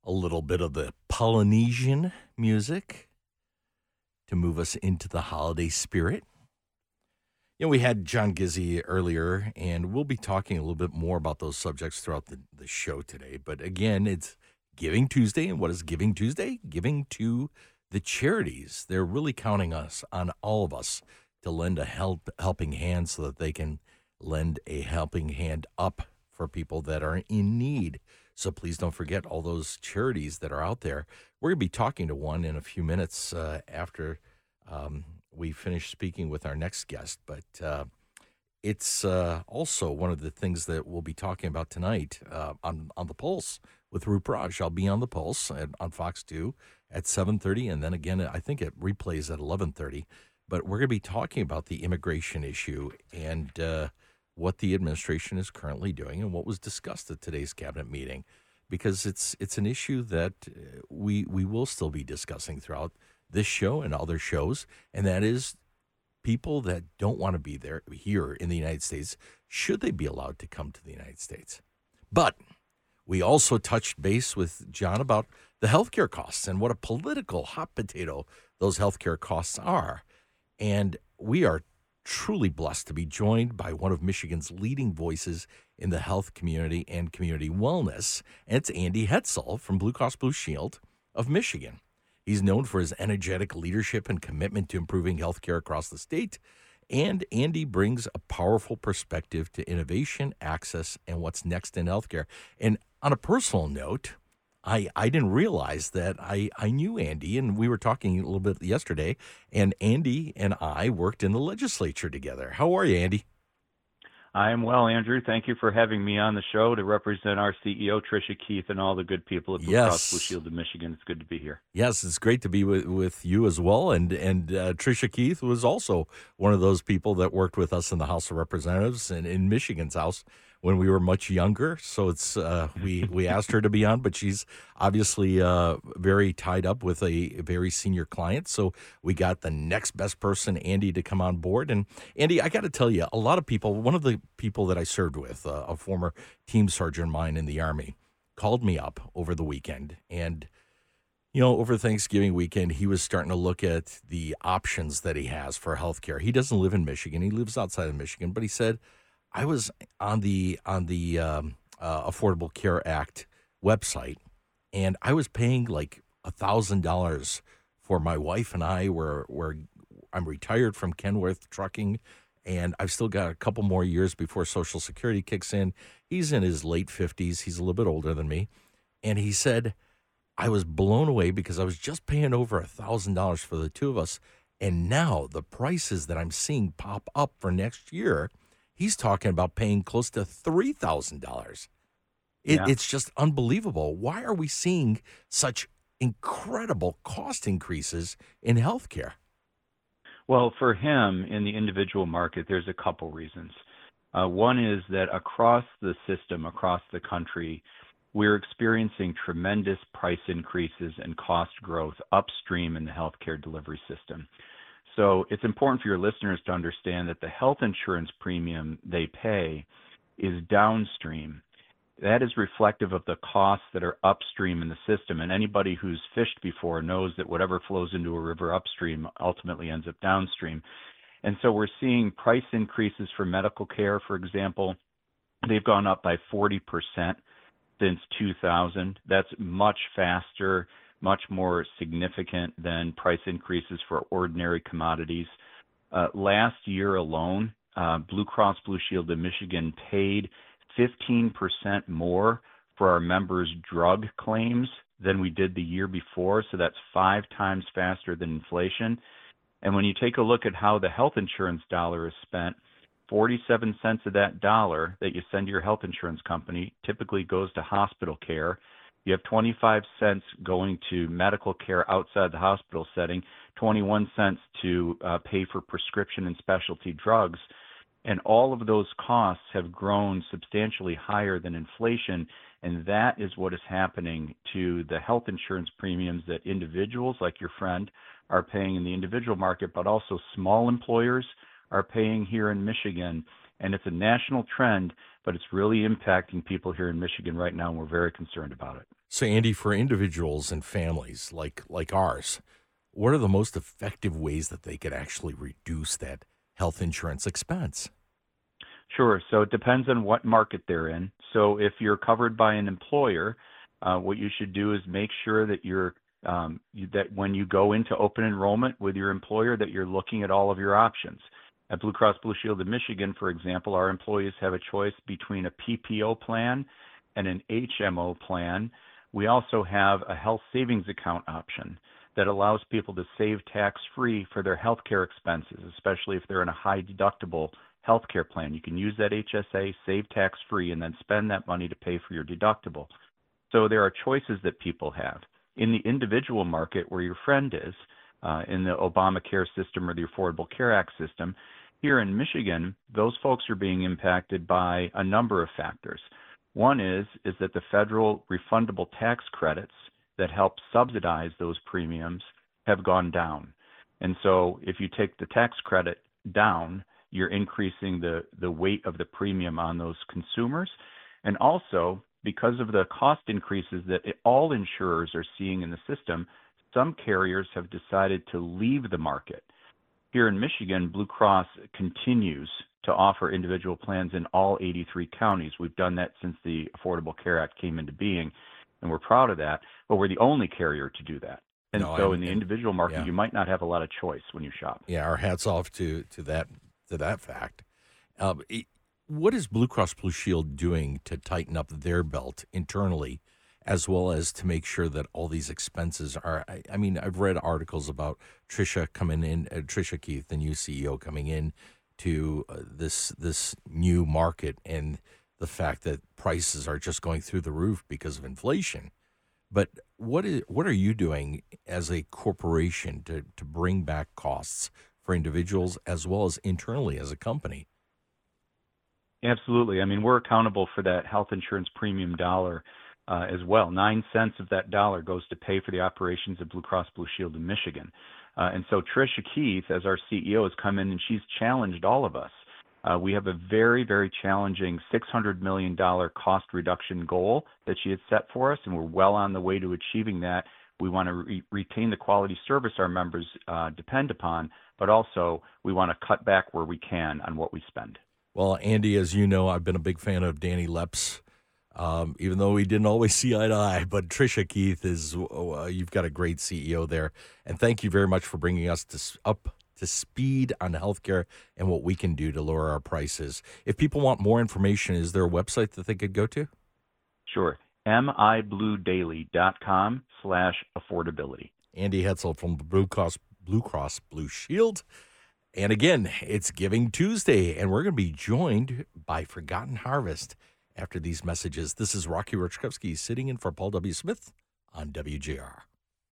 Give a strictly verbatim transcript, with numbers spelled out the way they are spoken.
a little bit of the Polynesian music to move us into the holiday spirit. You know, we had John Gizzi earlier, and we'll be talking a little bit more about those subjects throughout the, the show today. But again, it's Giving Tuesday, and what is Giving Tuesday? Giving to the charities. They're really counting us on all of us to lend a help helping hand so that they can lend a helping hand up for people that are in need. So please don't forget all those charities that are out there. We're going to be talking to one in a few minutes uh, after um, we finish speaking with our next guest. But uh, it's uh, also one of the things that we'll be talking about tonight uh, on, on The Pulse with Roop Raj. I'll be on The Pulse at, on Fox two at seven thirty, and then again, I think it replays at eleven thirty. But we're going to be talking about the immigration issue and uh, what the administration is currently doing and what was discussed at today's cabinet meeting, because it's it's an issue that uh, we we will still be discussing throughout this show and other shows, and that is people that don't want to be there here in the United States, should they be allowed to come to the United States? But we also touched base with John about the healthcare costs and what a political hot potato those healthcare costs are. And we are truly blessed to be joined by one of Michigan's leading voices in the health community and community wellness. And it's Andy Hetzel from Blue Cross Blue Shield of Michigan. He's known for his energetic leadership and commitment to improving healthcare across the state. And Andy brings a powerful perspective to innovation, access, and what's next in healthcare. And on a personal note, I, I didn't realize that I, I knew Andy, and we were talking a little bit yesterday, and Andy and I worked in the legislature together. How are you, Andy? I am well, Andrew. Thank you for having me on the show to represent our C E O, Tricia Keith, and all the good people at Blue Yes. Cross Blue Shield of Michigan. It's good to be here. Yes, it's great to be with, with you as well. And and uh, Tricia Keith was also one of those people that worked with us in the House of Representatives and in Michigan's House when we were much younger. So it's uh, we we asked her to be on, but she's obviously uh, very tied up with a very senior client. So we got the next best person, Andy, to come on board. And Andy, I got to tell you, a lot of people, one of the people that I served with, uh, a former team sergeant of mine in the Army, called me up over the weekend. And, you know, over Thanksgiving weekend, he was starting to look at the options that he has for healthcare. He doesn't live in Michigan. He lives outside of Michigan. But he said, I was on the on the um, uh, Affordable Care Act website, and I was paying like one thousand dollars for my wife and I. Were, were, I'm retired from Kenworth Trucking, and I've still got a couple more years before Social Security kicks in. He's in his late fifties. He's a little bit older than me. And he said, I was blown away because I was just paying over one thousand dollars for the two of us. And now the prices that I'm seeing pop up for next year, he's talking about paying close to three thousand dollars. It, Yeah. It's just unbelievable. Why are we seeing such incredible cost increases in healthcare? Well, for him, in the individual market, there's a couple reasons. Uh, one is that across the system, across the country, we're experiencing tremendous price increases and cost growth upstream in the healthcare delivery system. So it's important for your listeners to understand that the health insurance premium they pay is downstream. That is reflective of the costs that are upstream in the system. And anybody who's fished before knows that whatever flows into a river upstream ultimately ends up downstream. And so we're seeing price increases for medical care, for example. They've gone up by forty percent since two thousand. That's much faster, much more significant than price increases for ordinary commodities. Uh, last year alone, uh, Blue Cross Blue Shield of Michigan paid fifteen percent more for our members' drug claims than we did the year before. So that's five times faster than inflation. And when you take a look at how the health insurance dollar is spent, forty-seven cents of that dollar that you send to your health insurance company typically goes to hospital care. You have twenty-five cents going to medical care outside the hospital setting, twenty-one cents to uh, pay for prescription and specialty drugs. And all of those costs have grown substantially higher than inflation. And that is what is happening to the health insurance premiums that individuals like your friend are paying in the individual market, but also small employers are paying here in Michigan. And it's a national trend, but it's really impacting people here in Michigan right now, and we're very concerned about it. So, Andy, for individuals and families like like ours, what are the most effective ways that they could actually reduce that health insurance expense? Sure. So it depends on what market they're in. So if you're covered by an employer, uh, what you should do is make sure that you're um, you, that when you go into open enrollment with your employer, that you're looking at all of your options. At Blue Cross Blue Shield of Michigan, for example, our employees have a choice between a P P O plan and an H M O plan. We also have a health savings account option that allows people to save tax-free for their healthcare expenses, especially if they're in a high deductible healthcare plan. You can use that H S A, save tax-free, and then spend that money to pay for your deductible. So there are choices that people have. In the individual market where your friend is, uh, in the Obamacare system or the Affordable Care Act system, here in Michigan, those folks are being impacted by a number of factors. One is, is that the federal refundable tax credits that help subsidize those premiums have gone down. And so if you take the tax credit down, you're increasing the, the weight of the premium on those consumers. And also, because of the cost increases that all insurers are seeing in the system, some carriers have decided to leave the market. Here in Michigan, Blue Cross continues to offer individual plans in all eighty-three counties. We've done that since the Affordable Care Act came into being, and we're proud of that, but we're the only carrier to do that. And No, so and, in the and individual market, yeah, you might not have a lot of choice when you shop. yeah, our hats off to to that to that fact. Uh, it- what is Blue Cross Blue Shield doing to tighten up their belt internally, as well as to make sure that all these expenses are? I, I mean, I've read articles about Tricia coming in, uh, Tricia Keith, the new C E O, coming in to uh, this this new market, and the fact that prices are just going through the roof because of inflation. But what is what are you doing as a corporation to to bring back costs for individuals as well as internally as a company? Absolutely. I mean, we're accountable for that health insurance premium dollar uh, as well. Nine cents of that dollar goes to pay for the operations of Blue Cross Blue Shield in Michigan. Uh, and so Tricia Keith, as our C E O, has come in and she's challenged all of us. Uh, we have a very, very challenging six hundred million dollars cost reduction goal that she had set for us, and we're well on the way to achieving that. We want to re- retain the quality service our members uh, depend upon, but also we want to cut back where we can on what we spend. Well, Andy, as you know, I've been a big fan of Danny Leps, um, even though we didn't always see eye to eye. But Tricia Keith is, uh, you've got a great C E O there. And thank you very much for bringing us to, s- up to speed on healthcare and what we can do to lower our prices. If people want more information, is there a website that they could go to? Sure. mibluedaily.com slash affordability. Andy Hetzel from Blue Cross, Blue Cross Blue Shield. And again, it's Giving Tuesday, and we're going to be joined by Forgotten Harvest after these messages. This is Rocky Rochkowski sitting in for Paul W. Smith on W J R.